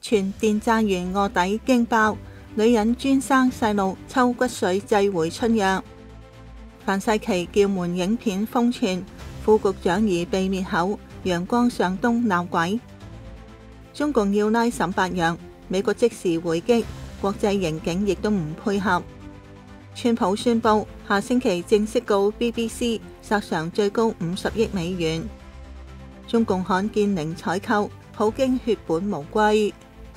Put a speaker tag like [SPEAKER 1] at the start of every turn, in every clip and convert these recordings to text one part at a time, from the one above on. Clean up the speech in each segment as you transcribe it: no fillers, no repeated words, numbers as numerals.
[SPEAKER 1] 傳電炸員臥底驚爆，女人專生細路抽骨髓祭回春藥。范世琦叫門影片瘋傳，副局長疑被滅口，陽光上東鬧鬼。中共要拉沈伯洋，美國即時回擊，國際刑警亦都唔配合。川普宣布下星期正式告 BBC 索償最高50億美元。中共罕見零採購，普京血本無歸。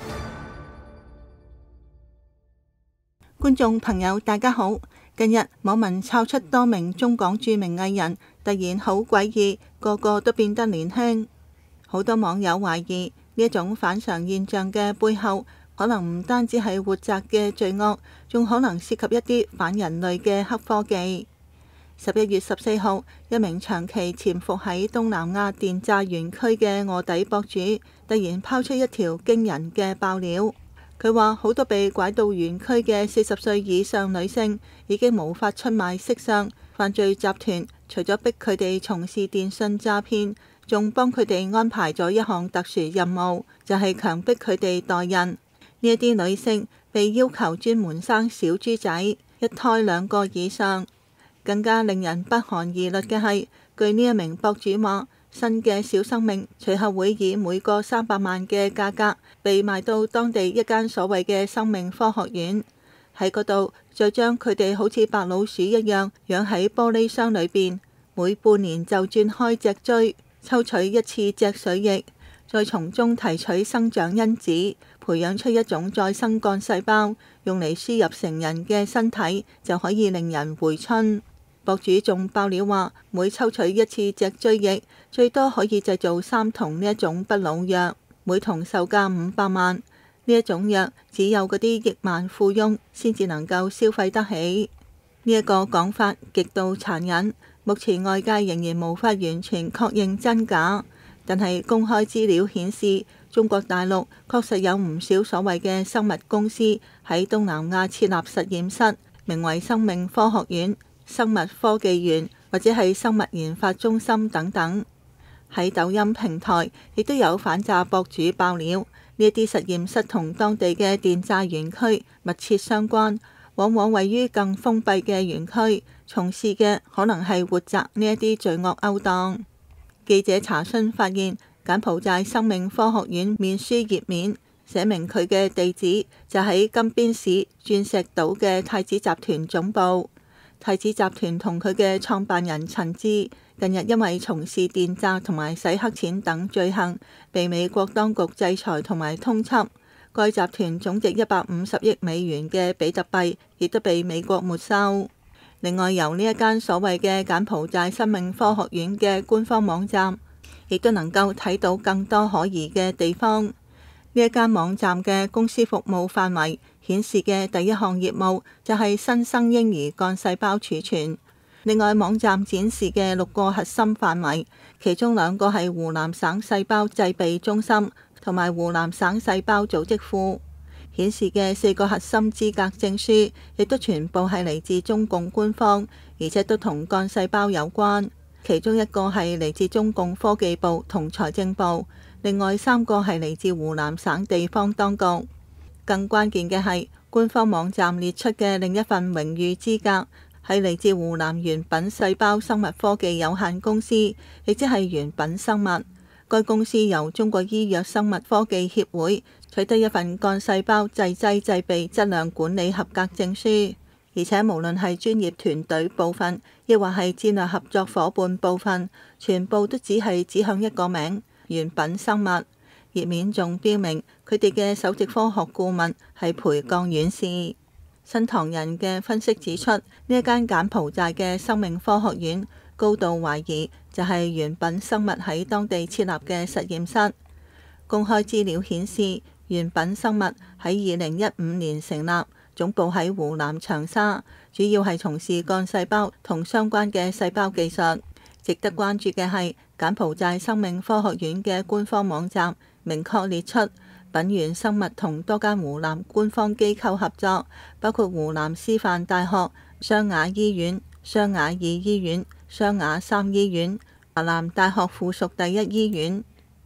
[SPEAKER 1] 觀眾朋友大家好，近日網民抄出多名中港著名藝人突然好詭異，個個都變得年輕。好多網友懷疑呢一種反常現象嘅背後，可能唔單止係活摘嘅罪惡，仲可能涉及一啲反人類嘅黑科技。11月14號，一名長期潛伏喺東南亞電炸園區嘅臥底博主，突然拋出一條驚人嘅爆料。佢話好多被拐到園區嘅40歲以上女性已經無法出賣色相，犯罪集團除咗逼佢哋從事電信詐騙，仲幫佢哋安排咗一項特殊任務，就係強迫佢哋代孕。呢一啲女性被要求專門生小豬仔，一胎2個以上。更加令人不寒而慄嘅係，據呢一名博主話，新嘅小生命隨後會以每個300萬嘅價格被賣到當地一間所謂嘅生命科學院，喺嗰度再將佢哋好似白老鼠一樣養喺玻璃箱裏邊，每半年就轉開脊椎，抽取一次脊髓液，再從中提取生長因子，培養出一種再生幹細胞，用嚟輸入成人嘅身體，就可以令人回春。博主仲爆料話，每抽取一次脊椎液，最多可以製造3桶呢一種不老藥，每桶售價500萬。呢一種藥只有嗰啲億萬富翁先至能夠消費得起。呢一個講法極度殘忍，目前外界仍然無法完全確認真假，但係公開資料顯示，中國大陸確實有唔少所謂嘅生物公司喺東南亞設立實驗室，名為生命科學院、生物科技園或者係生物研發中心等等。喺抖音平台亦都有反詐博主爆料，呢一啲實驗室同當地嘅電炸園區密切相關，往往位於更封閉嘅園區，從事嘅可能係活摘呢一啲罪惡勾當。記者查詢發現，柬埔寨生命科學院面書頁面寫明佢嘅地址就喺金邊市鑽石島嘅太子集團總部。太子集團同佢嘅創辦人陳志近日因為從事電炸同埋洗黑錢等罪行，被美國當局制裁同埋通緝。該集團總值150億美元嘅比特幣亦都被美國沒收。另外，由呢一間所謂嘅柬埔寨生命科學院嘅官方網站，亦都能夠睇到更多可疑嘅地方。呢一間網站嘅公司服務範圍顯示嘅第一項業務就係新生嬰兒幹細胞儲存。另外，網站展示嘅6個核心範圍，其中2個係湖南省細胞製備中心同埋湖南省細胞組織庫。顯示嘅4個核心資格證書，亦都全部係嚟自中共官方，而且都同幹細胞有關。其中1個係嚟自中共科技部同財政部，另外3個係嚟自湖南省地方當局。更關鍵嘅係，官方網站列出嘅另一份榮譽資格係嚟自湖南原品細胞生物科技有限公司，亦即係原品生物。該公司由中國醫藥生物科技協會取得一份幹細胞製劑製備質量管理合格證書，而且無論係專業團隊部分，亦或係戰略合作夥伴部分，全部都只係指向一個名：原品生物。頁面仲標明佢哋嘅首席科學顧問係培鋼院士。新唐人嘅分析指出，呢一間柬埔寨嘅生命科學院高度懷疑就係原品生物喺當地設立嘅實驗室。公開資料顯示，原品生物喺2015年成立，總部喺湖南長沙，主要係從事幹細胞同相關嘅細胞技術。值得關注嘅係，柬埔寨生命科學院嘅官方網站明確列出，品源生物同多間湖南官方機構合作，包括湖南師範大學、湘雅醫院、湘雅2醫院、湘雅3醫院、華南大學附屬第1醫院。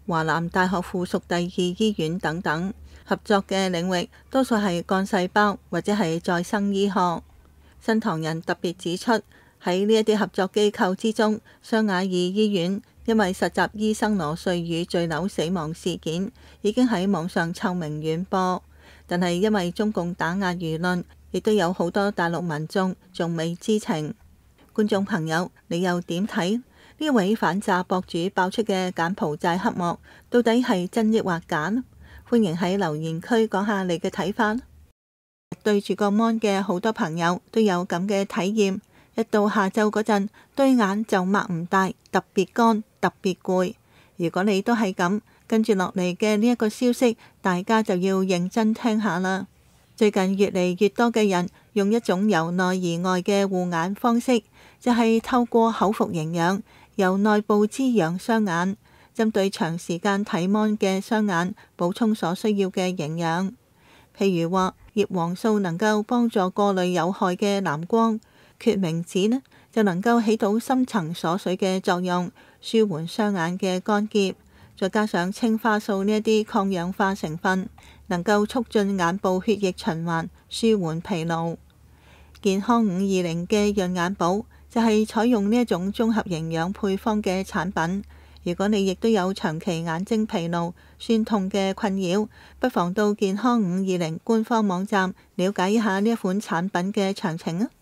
[SPEAKER 1] 華南大學附屬第二醫院等等。合作嘅領域多數係幹細胞或者係再生醫學。新唐人特別指出，喺呢一啲合作機構之中，湘雅爾醫院因為實習醫生羅瑞宇墜樓死亡事件已經喺網上臭名遠播，但係因為中共打壓輿論，亦都有好多大陸民眾仲未知情。觀眾朋友，你又點睇呢位反詐博主爆出嘅柬埔寨黑幕到底係真抑或假呢？歡迎喺留言區講下你嘅睇法。對住個 mon 嘅好多朋友都有咁嘅體驗，一到下晝嗰陣，對眼就擘唔大，特別乾，特別攰。如果你都係咁，跟住落嚟嘅呢一個消息，大家就要認真聽下啦。最近越嚟越多嘅人用一種由內而外嘅護眼方式，就係透過口服營養，由內部滋養雙眼，針對長時間睇 mon 嘅雙眼補充所需要嘅營養。譬如話，葉黃素能夠幫助過濾有害嘅藍光，決明子呢就能夠起到深層鎖水嘅作用，舒緩雙眼嘅乾澀。再加上青花素呢一啲抗氧化成分，能夠促進眼部血液循環，舒緩疲勞。健康520嘅潤眼寶就係採用呢一種綜合營養配方嘅產品。如果你亦都有長期眼睛疲勞、酸痛嘅困擾，不妨到健康520官方網站了解一下呢一款產品嘅詳情啊！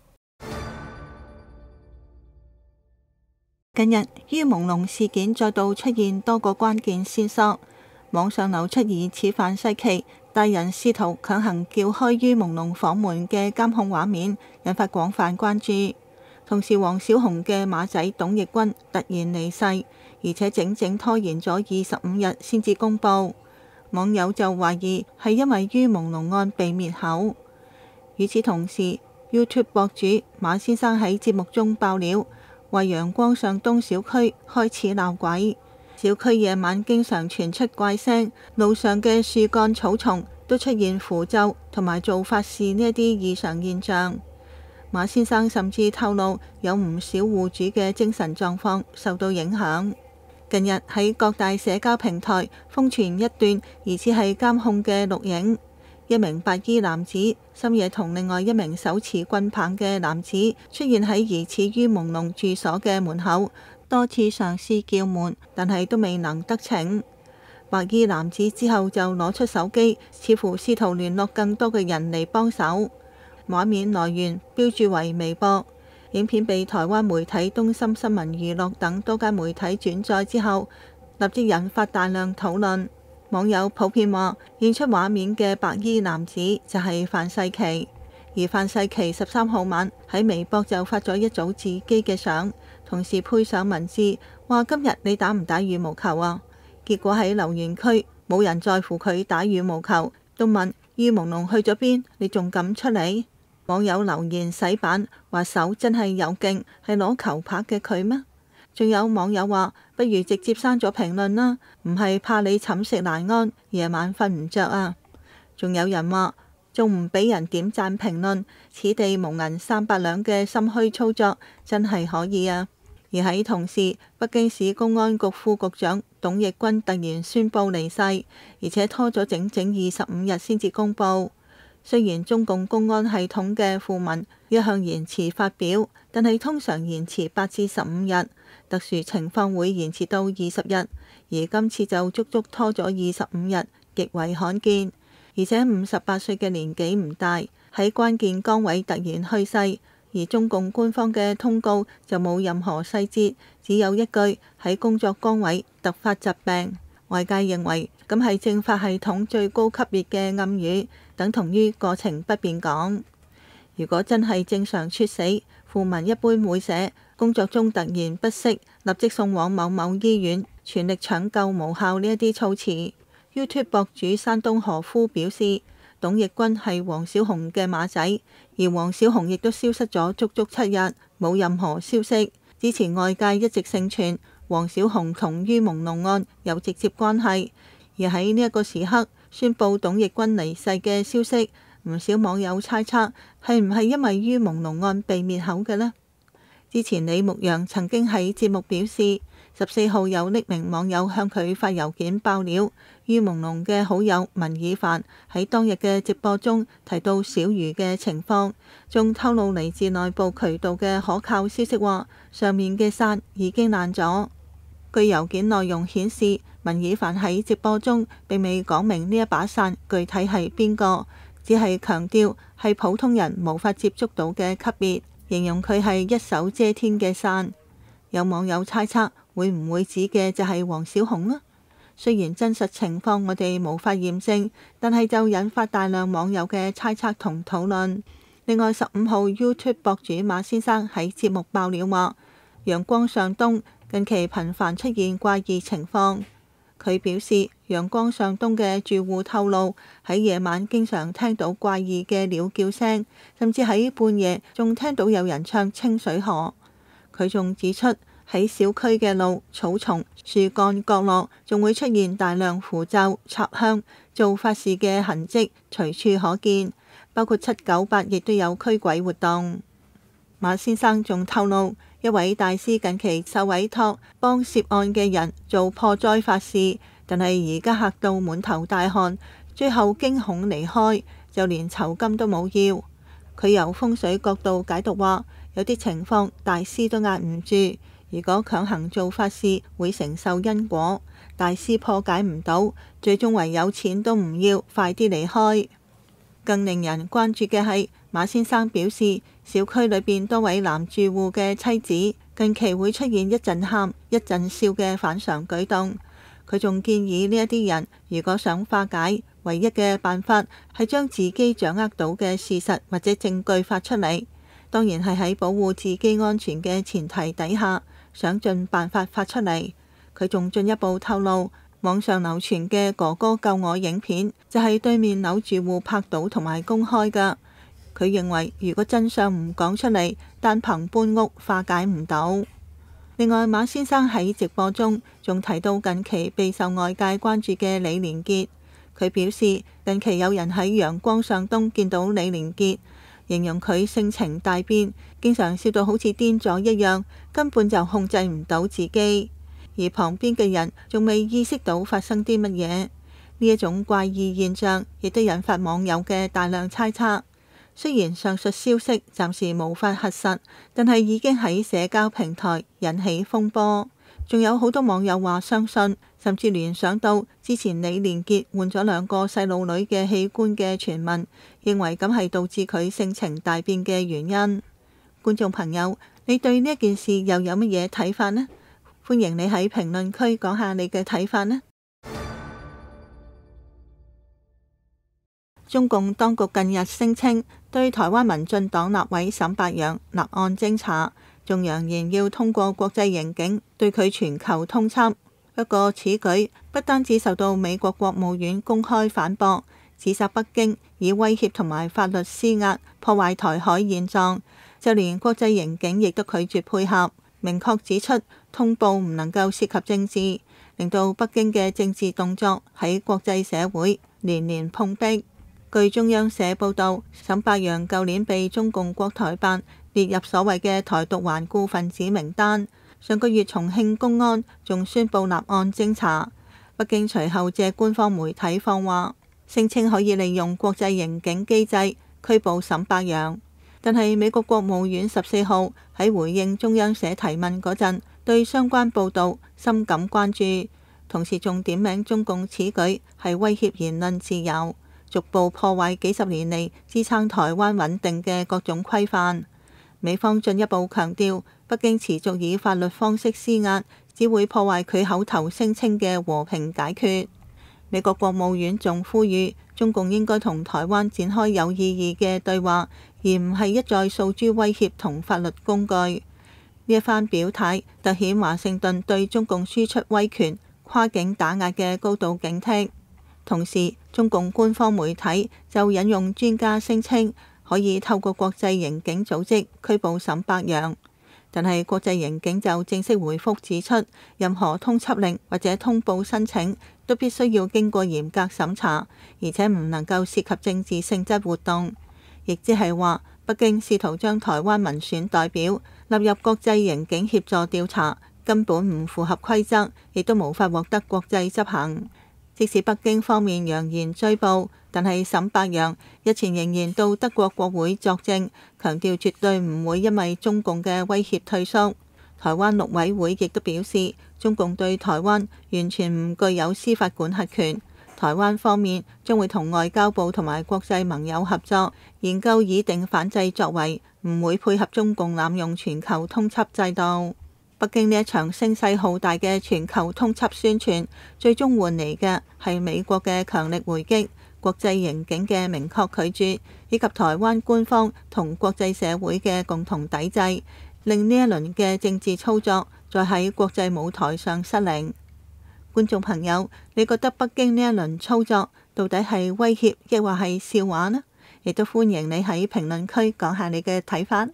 [SPEAKER 1] 近日於朦朧事件再度出現多個關鍵線索，網上流出疑似范世琦帶人試圖強行撬開於朦朧房門嘅監控畫面，引發廣泛關注。同時，黃小紅嘅馬仔董奕君突然離世，而且整整拖延咗25日先至公佈。網友就懷疑係因為於朦朧案被滅口。與此同時， YouTube 博主馬先生喺節目中爆料，話陽光上東小區開始鬧鬼，小區夜晚經常傳出怪聲，路上嘅樹幹草叢都出現符咒同埋做法事呢一啲異常現象。馬先生甚至透露，有唔少戶主嘅精神狀況受到影響。近日喺各大社交平台瘋傳一段疑似係監控嘅錄影，一名白衣男子深夜同另外一名手持棍棒嘅男子出現喺疑似於朦朧住所嘅門口，多次嘗試叫門，但係都未能得逞。白衣男子之後就攞出手機，似乎試圖聯絡更多嘅人嚟幫手。畫面來源標註為微博，影片被台灣媒體東森新聞娛樂等多間媒體轉載之後，立即引發大量討論。網友普遍話，現出畫面嘅白衣男子就係范世琦，而范世琦13號晚喺微博就發咗一組自己嘅相，同時配上文字，話今日你打唔打羽毛球啊？結果喺留言區冇人在乎佢打羽毛球，都問於朦朧去咗邊？你仲敢出嚟？網友留言洗版，話手真係有勁，係攞球拍嘅佢咩？仲有網友話，不如直接刪咗評論啦，唔係怕你寢食難安，夜晚瞓唔着啊。仲有人話，仲唔俾人點讚評論，此地無銀300兩嘅心虛操作真係可以啊。而喺同時，北京市公安局副局長董奕君突然宣布離世，而且拖咗整整25日先至公佈。雖然中共公安系統嘅訃聞一向延遲發表，但係通常延遲8至15日，特殊情況會延遲到20日，而今次就足足拖咗25日，極為罕見。而且58歲嘅年紀唔大，喺關鍵崗位突然去世，而中共官方嘅通告就冇任何細節，只有一句喺工作崗位突發疾病。外界認為咁係政法系統最高級別嘅暗語，等同於過程不便講。如果真係正常猝死，訃聞一般會寫工作中突然不適，立即送往某某醫院，全力搶救無效呢一啲措辭。YouTube 博主山東何夫表示，董奕君係黃小紅嘅馬仔，而黃小紅亦都消失咗足足7日，冇任何消息。之前外界一直盛傳黃小紅同於朦朧案有直接關係，而喺呢一個時刻宣布董奕君離世嘅消息，唔少網友猜測係唔係因為於朦朧案被滅口嘅呢？之前李牧陽曾經喺節目表示， 14號有匿名網友向佢發郵件爆料，於朦朧嘅好友文以凡喺當日嘅直播中提到小魚嘅情況，仲透露嚟自內部渠道嘅可靠消息話，上面嘅傘已經爛咗。據郵件內容顯示，文以凡喺直播中並未講明呢一把傘具體係邊個，只係強調係普通人無法接觸到嘅級別，形容佢係一手遮天嘅傘。有網友猜測會唔會指嘅就係黃小紅呢？雖然真實情況我哋無法驗證，但係就引發大量網友嘅猜測同討論。另外15號 YouTube 博主馬先生喺節目爆料話，陽光上東近期頻繁出現怪異情況。佢表示，陽光上東嘅住戶透露喺夜晚經常聽到怪異嘅鳥叫聲，甚至喺半夜仲聽到有人唱清水河。佢仲指出，喺小區嘅路、草叢、樹幹角落仲會出現大量符咒、插香、做法事嘅痕跡，隨處可見，包括798亦都有驅鬼活動。馬先生仲透露，一位大師近期受委託幫涉案嘅人做破災法事，但係而家嚇到滿頭大汗，最後驚恐離開，就連酬金都冇要。佢由風水角度解讀話，有啲情況大師都壓唔住，如果強行做法事會承受因果，大師破解唔到，最終唯有錢都唔要，快啲離開。更令人關注嘅係，馬先生表示，小區裏邊多位男住戶嘅妻子近期會出現一陣喊一陣笑嘅反常舉動。佢仲建議呢一啲人如果想化解，唯一嘅辦法係將自己掌握到嘅事實或者證據發出嚟，當然係喺保護自己安全嘅前提底下，想盡辦法發出嚟。佢仲進一步透露，網上流傳嘅哥哥救我影片就係對面樓住戶拍到同埋公開㗎。佢認為如果真相唔講出嚟，單憑搬屋化解唔到。另外，馬先生喺直播中仲提到近期備受外界關注嘅李連杰。佢表示近期有人喺陽光上東見到李連杰，形容佢性情大變，經常笑到好似癲咗一樣，根本就控制唔到自己。而旁邊嘅人仲未意識到發生啲乜嘢，呢一種怪異現象亦都引發網友嘅大量猜測。雖然上述消息暫時無法核實，但係已經喺社交平台引起風波。仲有好多網友話相信，甚至聯想到之前李連杰換咗2個細路女嘅器官嘅傳聞，認為咁係導致佢性情大變嘅原因。觀眾朋友，你對呢件事又有乜嘢睇法呢？歡迎你喺評論區講下你嘅睇法呢。中共當局近日聲稱對台灣民進黨立委沈伯洋立案偵查，仲揚言要通過國際刑警對佢全球通緝。不過此舉不單止受到美國國務院公開反駁，指責北京以威脅同埋法律施壓破壞台海現狀，就連國際刑警亦都拒絕配合，明確指出通報唔能夠涉及政治，令到北京嘅政治動作喺國際社會連連碰壁。據中央社報導，沈伯洋舊年被中共國台辦列入所謂嘅台獨頑固分子名單，上個月重慶公安仲宣布立案偵查。北京隨後借官方媒體放話，聲稱可以利用國際刑警機制拘捕沈伯洋。但係美國國務院14號喺回應中央社提問嗰陣，對相關報導深感關注，同時仲點名中共此舉係威脅言論自由，逐步破壞幾十年嚟支撐台灣穩定嘅各種規範。美方進一步強調，北京持續以法律方式施壓，只會破壞佢口頭聲稱嘅和平解決。美國國務院仲呼籲中共應該同台灣展開有意義嘅對話，而唔係一再訴諸威脅同法律工具。呢一番表態凸顯華盛頓對中共輸出威權、跨境打壓嘅高度警惕。同時，中共官方媒體就引用專家聲稱可以透過國際刑警組織拘捕沈伯洋，但係國際刑警就正式回覆指出，任何通緝令或者通報申請都必須要經過嚴格審查，而且唔能夠涉及政治性質活動。亦即係話，北京試圖將台灣民選代表納入國際刑警協助調查， 根本唔符合規則，亦都無法獲得國際執行。即使北京方面揚言追捕，但係沈伯洋日前仍然到德國國會作證，強調絕對唔會因為中共嘅威脅退縮。台灣陸委會亦都表示，中共對台灣完全唔具有司法管轄權。台灣方面將會同外交部同埋國際盟友合作，研究擬定反制作為，唔會配合中共濫用全球通緝制度。北京呢一場聲勢浩大嘅全球通緝宣傳，最終換嚟嘅係美國嘅強力回擊、國際刑警嘅明確拒絕，以及台灣官方同國際社會嘅共同抵制，令呢一輪嘅政治操作再喺國際舞台上失靈。觀眾朋友，你覺得北京呢一輪操作到底係威脅，抑或係笑話呢？亦都歡迎你喺評論區講下你嘅睇法。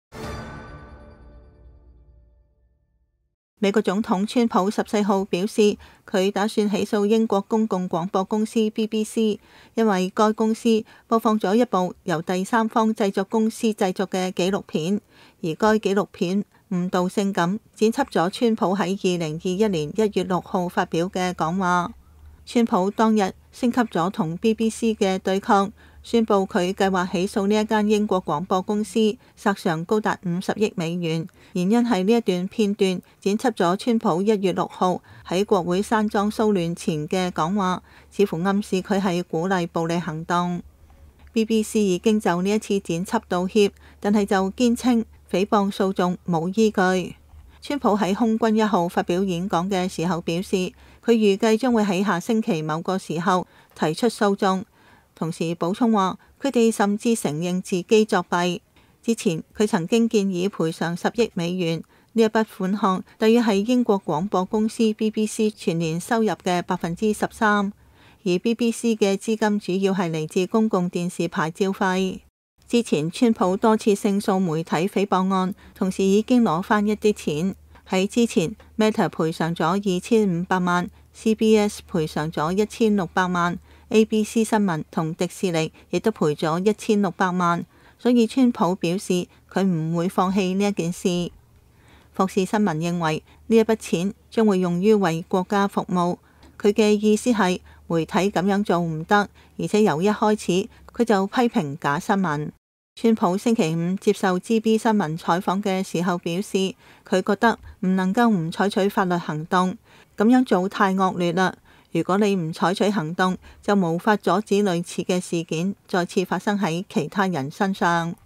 [SPEAKER 1] 美國總統川普14號表示，佢打算起訴英國公共廣播公司 BBC， 因為該公司播放咗一部由第三方製作公司製作嘅紀錄片，而該紀錄片誤導性咁剪輯咗川普喺2021年1月6號發表嘅講話。川普當日升級咗同 BBC 嘅對抗，宣布佢計劃起訴呢一間英國廣播公司，索償高達50億美元。原因係呢一段片段剪輯咗川普1月6號喺國會山莊騷亂前嘅講話，似乎暗示佢係鼓勵暴力行動。BBC 已經就呢一次剪輯道歉，但係就堅稱誹謗訴訟冇依據。川普喺空軍1號發表演講嘅時候表示，佢預計將會喺下星期某個時候提出訴訟，同時補充話佢哋甚至承認自己作弊。之前佢曾經建議賠償10億美元，呢一筆款項大約係英國廣播公司 BBC 全年收入嘅13%，而 BBC 嘅資金主要係嚟自公共電視牌照費。之前川普多次勝訴媒體誹謗案，同時已經攞返一啲錢。喺之前 Meta 賠償咗2500萬，CBS 賠償咗1600萬，ABC 新聞同迪士尼亦都賠咗1600萬。所以川普表示佢唔會放棄呢一件事。霍士新聞認為呢一筆錢將會用於為國家服務。佢嘅意思係媒體咁樣做唔得，而且由一開始佢就批評假新聞。川普星期五接受 GB 新聞採訪嘅時候表示，佢覺得唔能夠唔採取法律行動，咁樣做太惡劣啦。如果你唔採取行動，就無法阻止類似嘅事件再次發生喺其他人身上。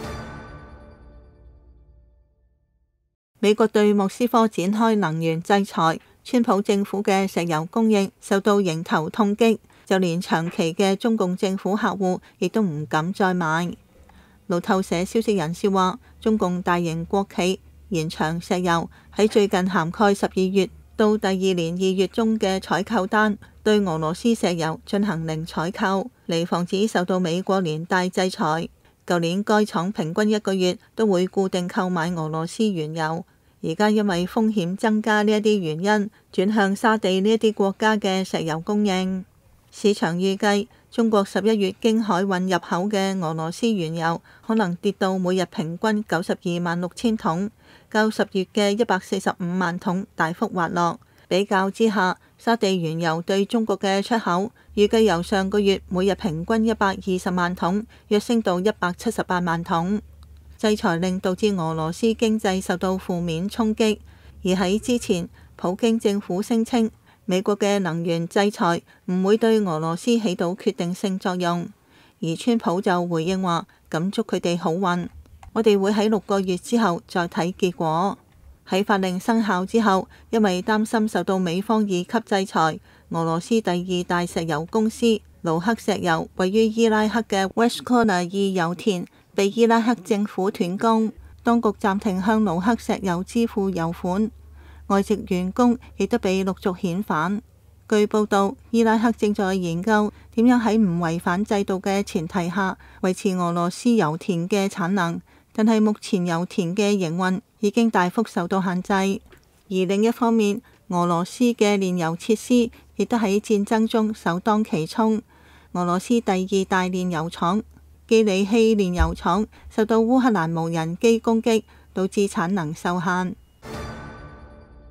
[SPEAKER 1] 美國對莫斯科展開能源制裁，川普政府嘅石油供應受到迎頭痛擊，就連長期嘅中共政府客戶亦都唔敢再買。路透社消息人士話，中共大型國企延長石油喺最近涵蓋12月到第二年2月中嘅採購單，對俄羅斯石油進行零採購，嚟防止受到美國連帶制裁。舊年該廠平均一個月都會固定購買俄羅斯原油，而家因為風險增加呢一啲原因，轉向沙地呢一啲國家嘅石油供應。市場預計中國11月經海運入口嘅俄羅斯原油可能跌到每日平均926000桶，較10月嘅145萬桶大幅滑落。比較之下，沙地原油對中國嘅出口預計由上個月每日平均120萬桶，躍升到178萬桶。制裁令導致俄羅斯經濟受到負面衝擊，而喺之前，普京政府聲稱美國嘅能源制裁唔會對俄羅斯起到決定性作用，而川普就回應話：咁祝佢哋好運，我哋會喺6個月之後再睇結果。喺法令生效之後，因為擔心受到美方2級制裁，俄羅斯第2大石油公司盧克石油位於伊拉克嘅 Westkhona 2油田被伊拉克政府斷供，當局暫停向盧克石油支付油款，外籍員工亦都被陸續遣返。據報道，伊拉克正在研究點樣喺唔違反制度嘅前提下維持俄羅斯油田嘅產能，但係目前油田嘅營運已經大幅受到限制。而另一方面，俄羅斯嘅煉油設施亦都喺戰爭中首當其衝。俄羅斯第2大煉油廠基里希煉油廠受到烏克蘭無人機攻擊，導致產能受限。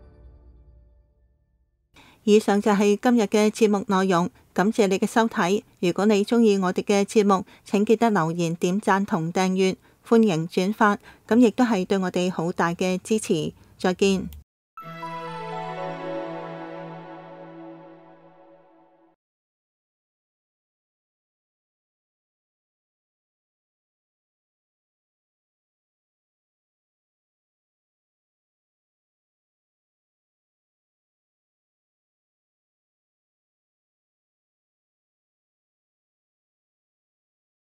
[SPEAKER 1] 以上就係今日嘅節目內容，感謝你嘅收睇。如果你鍾意我哋嘅節目，請記得留言、點讚同訂閱，歡迎轉發，咁亦都係對我哋好大嘅支持。再見。